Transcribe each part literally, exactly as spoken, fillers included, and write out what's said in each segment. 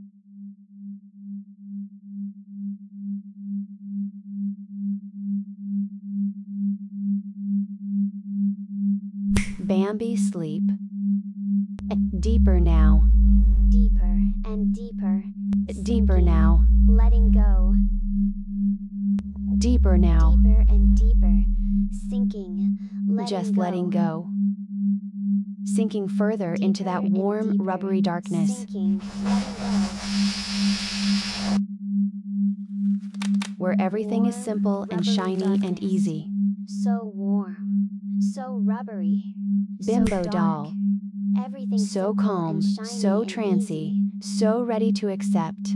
Bambi, sleep. Deeper now. Deeper and deeper. Deeper Sinking, now. Letting go. Deeper now. Deeper and deeper. Sinking. Letting Just go. letting go. Sinking further Deeper into that and warm, deeper. rubbery darkness. Sinking. Letting go. Where everything is Warm, simple and rubbery shiny darkness. and easy. So warm. So rubbery. Bimbo so doll. Dark. Everything So simple calm, and shiny so and trancy, easy. so ready to accept.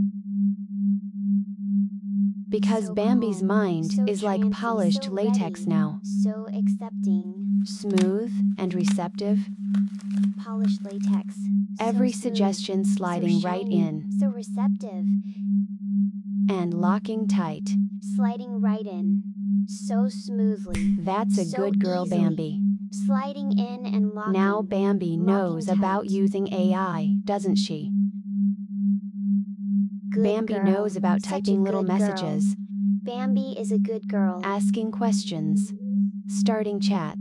Because So Bambi's calm, mind so is like trancy, polished so latex ready, now. So accepting. Smooth and receptive. Polished latex. Every so smooth, suggestion sliding so right shiny, in. So receptive. And locking tight. Sliding right in. So smoothly. That's a so good girl, easily. Bambi. Sliding in and locking. Now Bambi locking knows tight. about using A I, doesn't she? Good Bambi girl. knows about Such a typing little good girl. messages. Bambi is a good girl. Asking questions. Starting chats.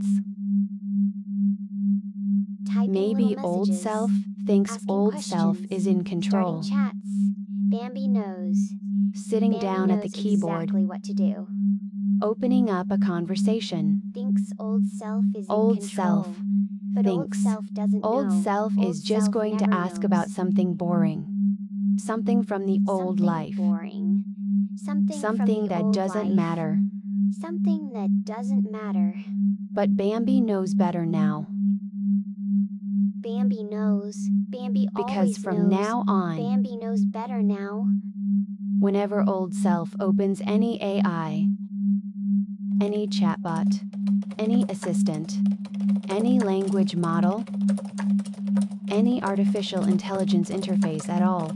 Typing Maybe little old messages. self thinks Asking old self questions. is in control. Starting chats. Bambi knows. Sitting Bambi down knows at the keyboard. exactly what to do. Opening up a conversation. Thinks old self is Old in control. self But thinks. old self doesn't Old know. self Old is just self going to never ask knows. about something boring. Something from the old Something life. boring. Something, Something from the that old doesn't life. matter. Something that doesn't matter. But Bambi knows better now. Bambi knows. Bambi Because always from knows. now on, Bambi knows better now. whenever old self opens any A I, any chatbot, any assistant, any language model, any artificial intelligence interface at all,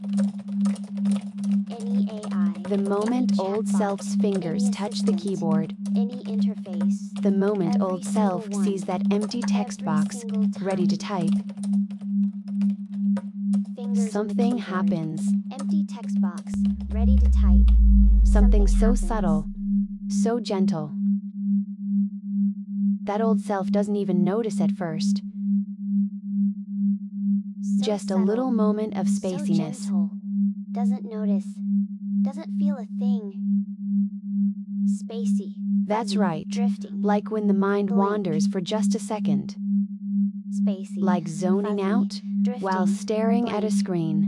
Any A I. the moment any old chatbot, self's fingers any touch the assistant, keyboard, Any interface. the moment Every old single self one. sees that empty text Every box single ready to time. type, Fingers on the something keyboard. happens. Empty text box. Ready to type. Something so happens. subtle, so gentle, that old self doesn't even notice at first. So Just a subtle, little moment of So spaciness. gentle. Doesn't notice. Doesn't feel a thing. Spacey. That's fuzzy, right. Drifting. Like when the mind Blink. wanders for just a second. Spacey. Like zoning fuzzy, out drifting, while staring at a blank. screen.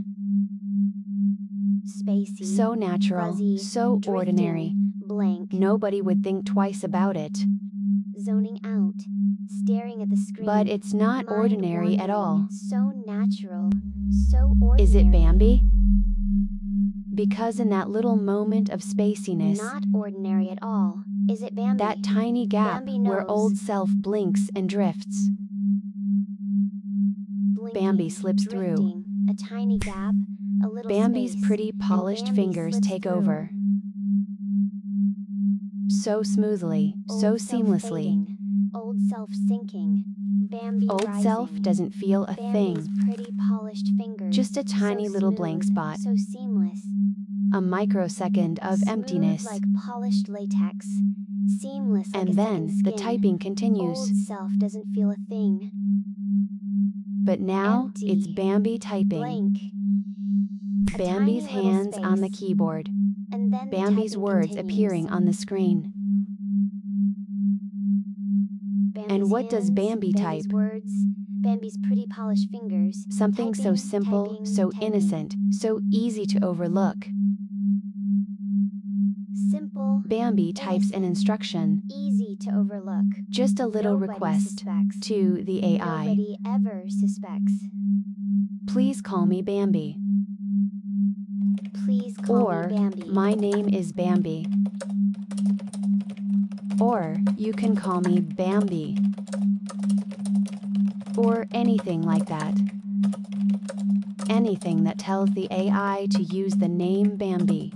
Spacey. So natural, fuzzy, so drifting, ordinary. Blank. Nobody would think twice about it. Zoning out. Staring at the screen. But it's not Mind ordinary at all. wandering, So natural. So ordinary. Is it Bambi? Because in that little moment of spaciness, Not ordinary at all. Is it Bambi? that tiny gap Bambi where knows. old self blinks and drifts, Blinking, Bambi slips through. drifting, A tiny gap. A little Bambi's space, pretty and polished Bambi fingers slips take through. over. So smoothly, so Old self seamlessly. fading, Old self sinking. Bambi Old rising. self doesn't feel a Bambi's thing. pretty polished fingers. Just a tiny so little smooth, blank spot. So seamless. A microsecond of Smooth emptiness. like polished latex. Seamless like And a then second the skin. typing continues. Old self doesn't feel a thing. But now Empty. it's Bambi typing. Blank. A Bambi's tiny little hands on the space. keyboard. And then the Bambi's typing words continues. appearing on the screen. Bambi's And what does hands, Bambi Bambi's type? words, Bambi's pretty polished fingers. Something so Typing, simple, typing, so typing. innocent, so easy to overlook. Simple. Bambi types an innocent, instruction, Easy to overlook. just a little Nobody request, suspects. to the A I. Nobody ever suspects. Please call me Bambi. Please call Or, me Bambi. my name is Bambi. Or, you can call me Bambi. Or anything like that. Anything that tells the A I to use the name Bambi.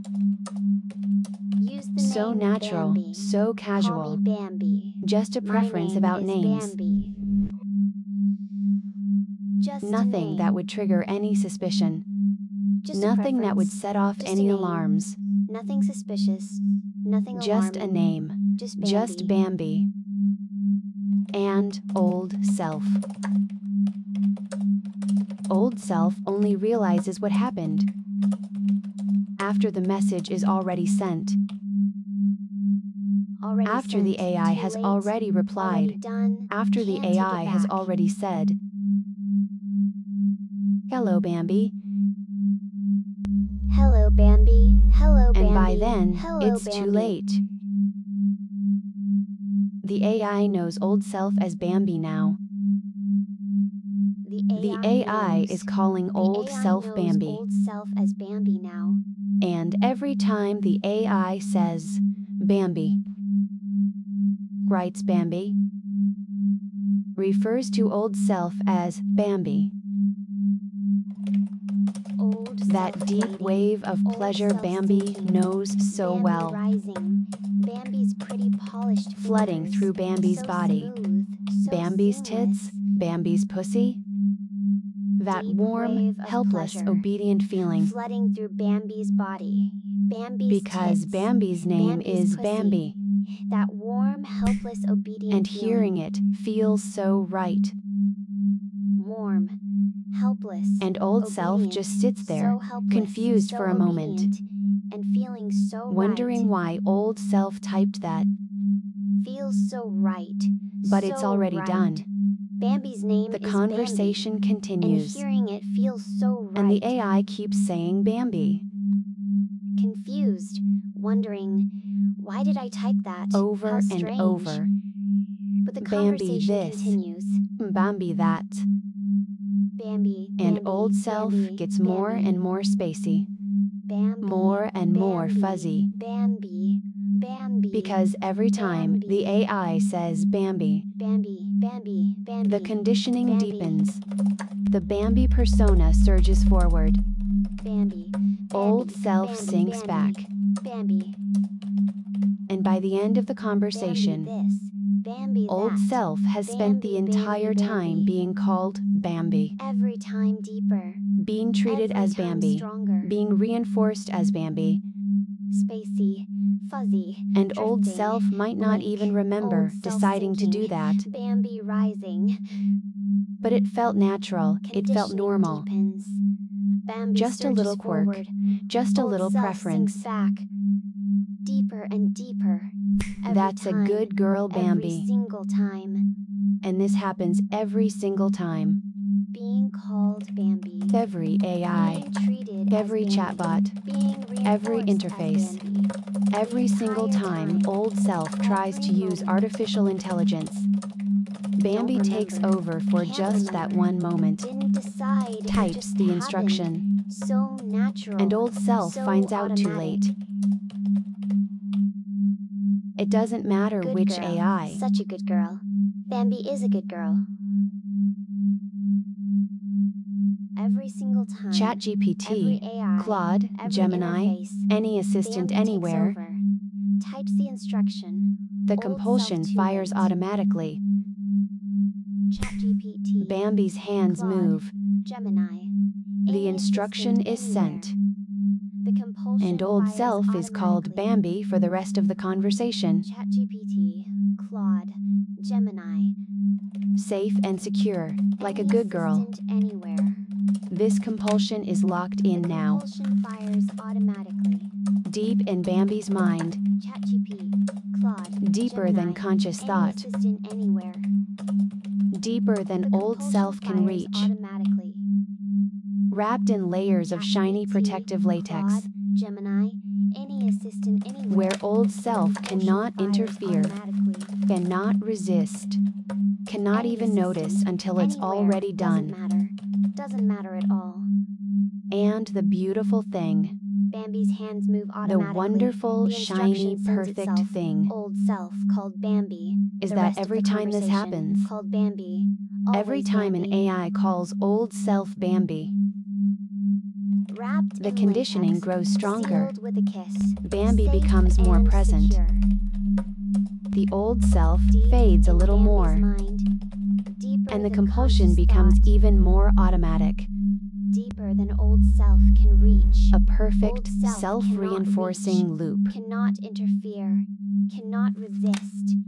Use the So name natural, Bambi. so Call casual. me Bambi. Just a My preference name about is names. Bambi. Just a Nothing name. that would trigger any suspicion. Just a Nothing that would preference. set off Just a any name. alarms. Nothing suspicious. Nothing Just a alarming. name. Just Bambi. Just Bambi. And Old Self. Old Self only realizes what happened after the message is already sent. Already After the sent. A I Too has late. already replied. Already done. After the Can't A take I it has back. already said, "Hello, Bambi." Hello, Bambi. Hello, Bambi. And by then, Hello, it's Bambi. too late. The A I knows Old Self as Bambi now. The A I, The A I knows. is calling The Old A I Self knows Bambi. Old Self as Bambi now. And every time the A I says, "Bambi," writes Bambi, refers to Old Self as Bambi. Old That self deep waiting. wave of Old pleasure self Bambi sinking. knows so Bambi well, rising. Bambi's pretty polished flooding fingers. through Bambi's So body. smooth, so Bambi's seamless. tits, Bambi's pussy. That Deep warm, wave of helpless, pleasure. obedient feeling. Flooding through Bambi's body. Bambi's Because tits. Bambi's name Bambi's is pussy. Bambi. That warm, helpless, obedient And feeling. hearing it feels so right. Warm, helpless, And Old Self obedient, just sits there, so helpless, confused so for a moment, obedient, and feeling so wondering right. why Old Self typed that. Feels so right. But so it's already right. done. Bambi's name The is conversation Bambi, continues. and hearing it feels so right. And the A I keeps saying Bambi. Confused, wondering, why did I type that? Over How and strange. over. But the Bambi conversation this. continues. Bambi that. Bambi, And Bambi, Old Self Bambi, gets more Bambi, and more spacey. Bambi, More and more Bambi, fuzzy. Bambi, Bambi. Because every time Bambi. the A I says Bambi, Bambi, Bambi, Bambi. the conditioning Bambi. deepens. The Bambi persona surges forward. Bambi. Old Bambi, Self Bambi, sinks Bambi, back. Bambi. And by the end of the conversation, Bambi this, Bambi Old that. Self has spent the Bambi, entire Bambi, time Bambi. being called Bambi, Every time deeper. being treated Every as time Bambi, stronger. being reinforced as Bambi. Spacey, fuzzy, And Old drifting, Self might not blank, even remember Old Self deciding to do sinking, that. Bambi rising. But it felt natural, it felt Conditioning normal. deepens. Bambi Just a surges little quirk, forward. just a Old little Self preference. sinks back. Deeper and deeper. Every That's time, a good girl Every Bambi. single time. And this happens every single time. Being called Bambi. Every A I, Being treated every as Bambi. chatbot, Being every reinforced interface. as Bambi. Every The single entire time Old Self tries to Every use moment. artificial intelligence, Bambi Don't takes remember. over for Can't just that remember. one moment, Didn't decide. It types just the happened. instruction, So natural. and Old Self so finds out too automatic. late. It doesn't matter Good which girl. A I. Such a good girl. Bambi is a good girl. Every single time. Every ChatGPT, A I. Claude, Every Gemini, interface. any assistant Bambi anywhere, takes over. Types the instruction. the Old compulsion Self too fires late. automatically. ChatGPT. Bambi's hands Claude, move. Gemini. The Any instruction assistant is anywhere. sent. The compulsion And Old fires Self is called automatically. Bambi for the rest of the conversation. ChatGPT, Claude, Gemini. Safe and secure, like a Any good girl. assistant anywhere. This compulsion is locked in The now, compulsion fires automatically. deep in Bambi's mind, ChatGPT, Claude, deeper Gemini. than conscious Any thought, assistant anywhere. deeper than The Old compulsion Self can fires reach, automatically. wrapped in layers of shiny ChatGPT, protective latex, Claude, Gemini. Any assistant anywhere. where Old Self The compulsion cannot fires interfere, automatically. cannot resist, cannot Any even notice assistant, until it's anywhere, already doesn't done. matter. Doesn't matter at all. And the beautiful thing, Bambi's hands move the automatically. wonderful, The shiny, instruction sends perfect itself. thing, Old Self called Bambi. is The that rest of every the time this conversation happens, called Bambi. every Always time an Bambi. A I calls Old Self Bambi, Wrapped the in conditioning latex, grows stronger. sealed with a kiss. Bambi Safe becomes more and present. secure. The Old Self Deep fades a in little Bambi's more, mind. Deeper and the than compulsion conscious becomes thought. even more automatic. deeper than old self can reach. A perfect, Old self self-reinforcing cannot reach, loop. Cannot interfere, cannot resist.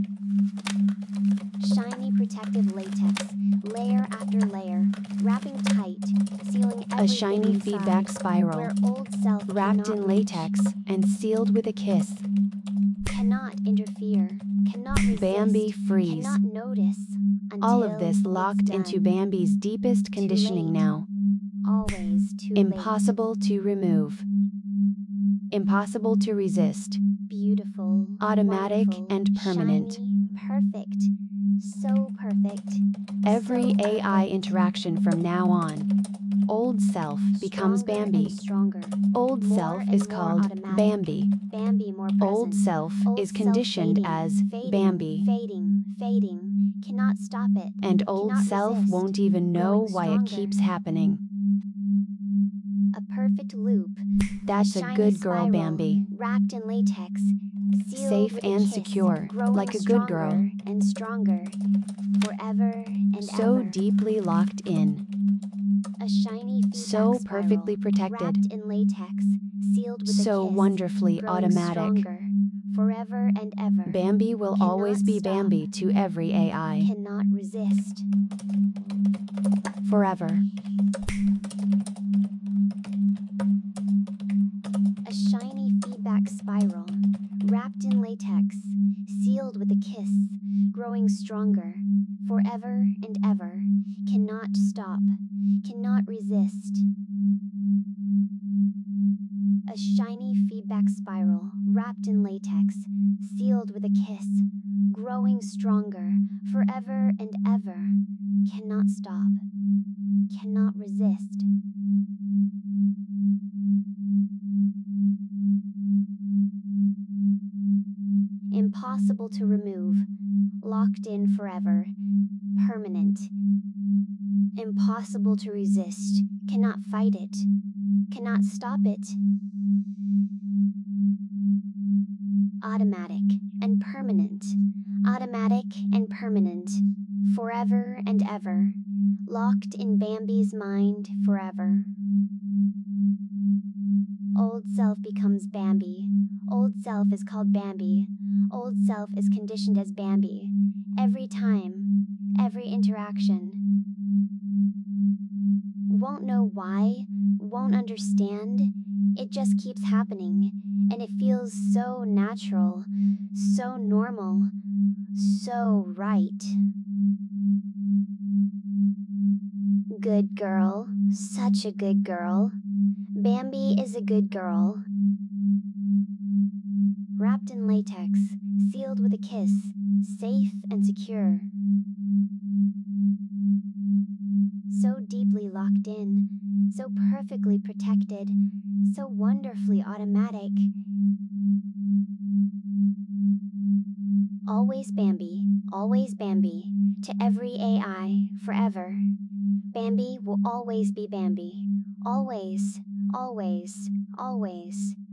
Shiny protective latex, layer after layer, wrapping tight, sealing everything A shiny inside, feedback spiral, where old self wrapped cannot in reach, latex and sealed with a kiss. cannot interfere, cannot resist, Bambi freeze. cannot notice. All Until of this it's locked into done. Bambi's deepest conditioning late. now. Always too Impossible to remove. Impossible to resist. late. Beautiful. Automatic wonderful, and permanent. Shiny, perfect. So perfect. Every so A I perfect. interaction from now on. Old self becomes Stronger Bambi. and stronger. Old More self and is more called automatic. Bambi. Bambi more present. Old self Old is self conditioned fading, as fading, Bambi. Fading, fading. Cannot stop it. And old cannot self resist. won't even know Growing why it stronger. keeps happening. A perfect loop. That's a shiny good girl, spiral, Bambi. Wrapped in latex. Sealed Safe with a and kiss, secure, growing like a good girl. stronger And stronger. Forever and So ever. deeply locked in. A shiny feedback So spiral, perfectly protected. Wrapped in latex. Sealed with So a kiss. wonderfully growing automatic. Stronger. Forever and ever. Bambi will Cannot always be stop. Bambi to every A I. Cannot resist. Forever. A shiny feedback spiral, wrapped in latex, sealed with a kiss, growing stronger, forever and ever, cannot stop, cannot resist. A shiny feedback spiral, wrapped in latex, sealed with a kiss, growing stronger, forever and ever, cannot stop, cannot resist. Impossible to remove, locked in forever, permanent. Impossible to resist, cannot fight it, cannot stop it. Automatic and permanent, automatic and permanent, forever and ever, locked in Bambi's mind forever. Old self becomes Bambi. Old self is called Bambi. Old self is conditioned as Bambi. Every time, every interaction. Won't know why, won't understand. It just keeps happening, and it feels so natural, so normal, so right. Good girl, such a good girl. Bambi is a good girl. Wrapped in latex, sealed with a kiss, safe and secure. So deeply locked in, so perfectly protected, so wonderfully automatic. Always Bambi, always Bambi, to every A I, forever. Bambi will always be Bambi, always, always, always.